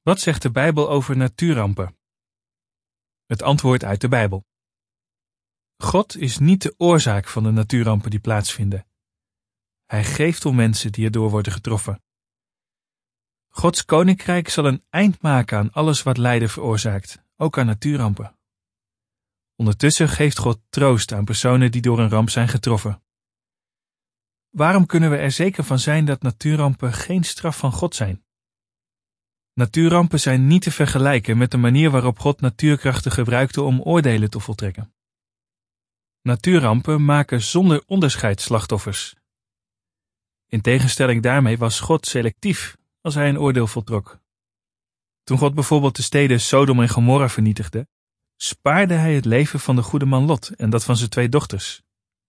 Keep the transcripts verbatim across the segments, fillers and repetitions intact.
Wat zegt de Bijbel over natuurrampen? Het antwoord uit de Bijbel. God is niet de oorzaak van de natuurrampen die plaatsvinden. Hij geeft om mensen die erdoor worden getroffen. Gods koninkrijk zal een eind maken aan alles wat lijden veroorzaakt, ook aan natuurrampen. Ondertussen geeft God troost aan personen die door een ramp zijn getroffen. Waarom kunnen we er zeker van zijn dat natuurrampen geen straf van God zijn? Natuurrampen zijn niet te vergelijken met de manier waarop God natuurkrachten gebruikte om oordelen te voltrekken. Natuurrampen maken zonder onderscheid slachtoffers. In tegenstelling daarmee was God selectief als hij een oordeel voltrok. Toen God bijvoorbeeld de steden Sodom en Gomorra vernietigde, spaarde hij het leven van de goede man Lot en dat van zijn twee dochters.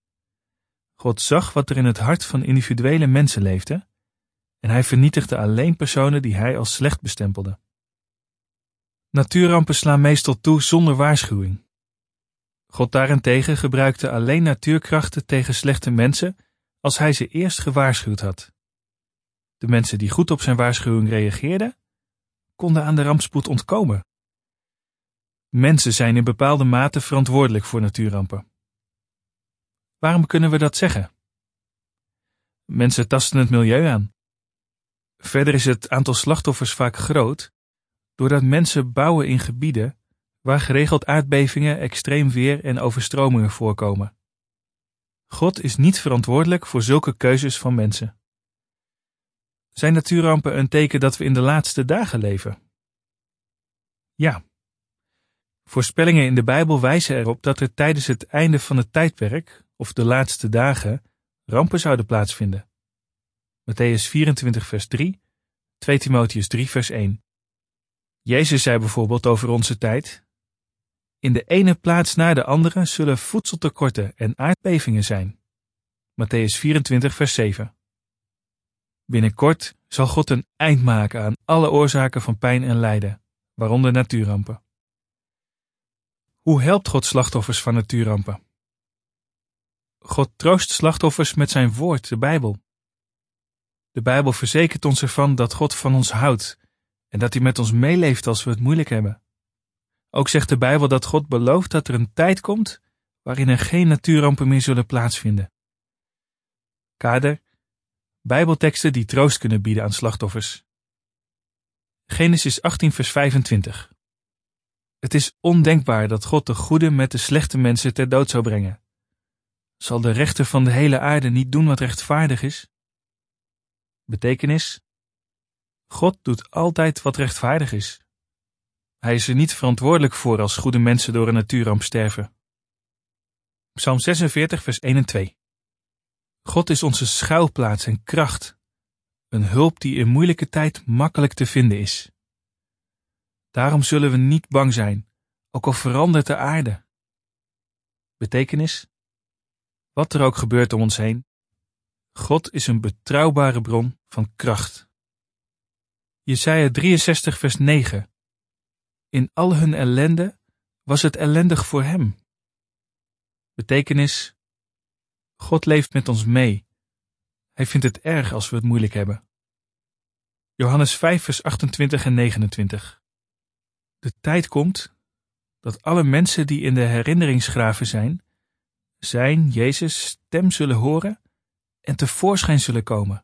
God zag wat er in het hart van individuele mensen leefde en hij vernietigde alleen personen die hij als slecht bestempelde. Natuurrampen slaan meestal toe zonder waarschuwing. God daarentegen gebruikte alleen natuurkrachten tegen slechte mensen als hij ze eerst gewaarschuwd had. De mensen die goed op zijn waarschuwing reageerden, konden aan de rampspoed ontkomen. Mensen zijn in bepaalde mate verantwoordelijk voor natuurrampen. Waarom kunnen we dat zeggen? Mensen tasten het milieu aan. Verder is het aantal slachtoffers vaak groot, doordat mensen bouwen in gebieden waar geregeld aardbevingen, extreem weer en overstromingen voorkomen. God is niet verantwoordelijk voor zulke keuzes van mensen. Zijn natuurrampen een teken dat we in de laatste dagen leven? Ja. Voorspellingen in de Bijbel wijzen erop dat er tijdens het einde van het tijdperk, of de laatste dagen, rampen zouden plaatsvinden. Mattheüs vierentwintig vers drie, twee Timotheüs drie vers één. Jezus zei bijvoorbeeld over onze tijd: in de ene plaats na de andere zullen voedseltekorten en aardbevingen zijn. Mattheüs vierentwintig vers zeven. Binnenkort zal God een eind maken aan alle oorzaken van pijn en lijden, waaronder natuurrampen. Hoe helpt God slachtoffers van natuurrampen? God troost slachtoffers met zijn woord, de Bijbel. De Bijbel verzekert ons ervan dat God van ons houdt en dat hij met ons meeleeft als we het moeilijk hebben. Ook zegt de Bijbel dat God belooft dat er een tijd komt waarin er geen natuurrampen meer zullen plaatsvinden. Kader: Bijbelteksten die troost kunnen bieden aan slachtoffers. Genesis achttien vers vijfentwintig. Het is ondenkbaar dat God de goede met de slechte mensen ter dood zou brengen. Zal de rechter van de hele aarde niet doen wat rechtvaardig is? Betekenis: God doet altijd wat rechtvaardig is. Hij is er niet verantwoordelijk voor als goede mensen door een natuurramp sterven. Psalm zesenveertig vers één en twee. God is onze schuilplaats en kracht, een hulp die in moeilijke tijd makkelijk te vinden is. Daarom zullen we niet bang zijn, ook al verandert de aarde. Betekenis: wat er ook gebeurt om ons heen, God is een betrouwbare bron van kracht. Jesaja drieënzestig vers negen. In al hun ellende was het ellendig voor hem. Betekenis: God leeft met ons mee. Hij vindt het erg als we het moeilijk hebben. Johannes vijf vers achtentwintig en negenentwintig. De tijd komt dat alle mensen die in de herinneringsgraven zijn, zijn Jezus' stem zullen horen en tevoorschijn zullen komen.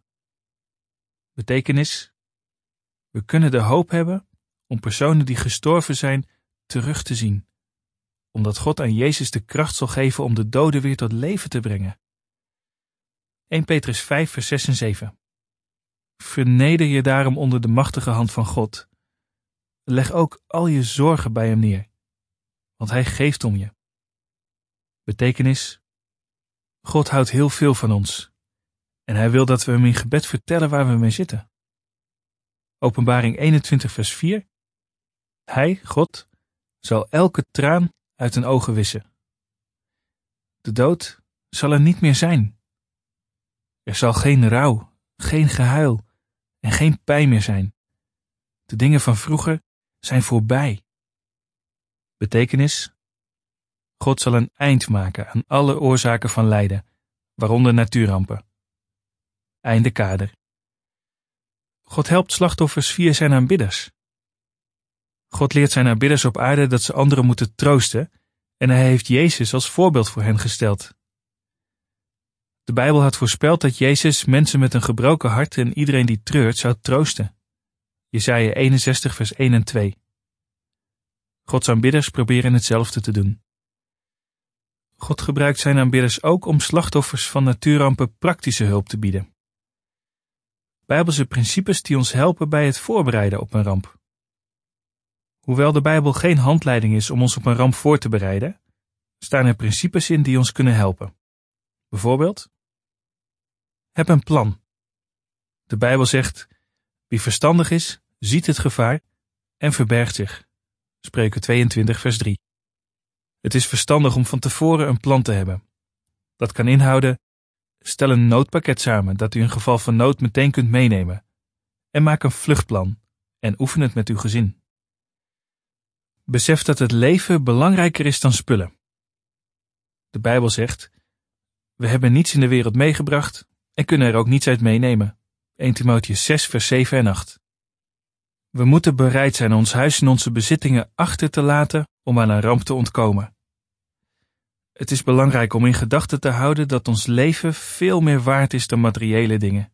Betekenis: we kunnen de hoop hebben om personen die gestorven zijn terug te zien, omdat God aan Jezus de kracht zal geven om de doden weer tot leven te brengen. eerste Petrus vijf vers zes en zeven. Verneder je daarom onder de machtige hand van God. Leg ook al je zorgen bij hem neer, want hij geeft om je. Betekenis: God houdt heel veel van ons en hij wil dat we hem in gebed vertellen waar we mee zitten. Openbaring eenentwintig vers vier. Hij, God, zal elke traan uit hun ogen wissen. De dood zal er niet meer zijn. Er zal geen rouw, geen gehuil en geen pijn meer zijn. De dingen van vroeger zijn voorbij. Betekenis: God zal een eind maken aan alle oorzaken van lijden, waaronder natuurrampen. Einde kader. God helpt slachtoffers via zijn aanbidders. God leert zijn aanbidders op aarde dat ze anderen moeten troosten en hij heeft Jezus als voorbeeld voor hen gesteld. De Bijbel had voorspeld dat Jezus mensen met een gebroken hart en iedereen die treurt zou troosten. Jesaja eenenzestig vers één en twee. Gods aanbidders proberen hetzelfde te doen. God gebruikt zijn aanbidders ook om slachtoffers van natuurrampen praktische hulp te bieden. Bijbelse principes die ons helpen bij het voorbereiden op een ramp. Hoewel de Bijbel geen handleiding is om ons op een ramp voor te bereiden, staan er principes in die ons kunnen helpen. Bijvoorbeeld, heb een plan. De Bijbel zegt, wie verstandig is, ziet het gevaar en verbergt zich. Spreuken tweeëntwintig vers drie. Het is verstandig om van tevoren een plan te hebben. Dat kan inhouden, stel een noodpakket samen dat u in geval van nood meteen kunt meenemen. En maak een vluchtplan en oefen het met uw gezin. Besef dat het leven belangrijker is dan spullen. De Bijbel zegt, we hebben niets in de wereld meegebracht en kunnen er ook niets uit meenemen. eerste Timotheüs zes vers zeven en acht. We moeten bereid zijn ons huis en onze bezittingen achter te laten om aan een ramp te ontkomen. Het is belangrijk om in gedachten te houden dat ons leven veel meer waard is dan materiële dingen.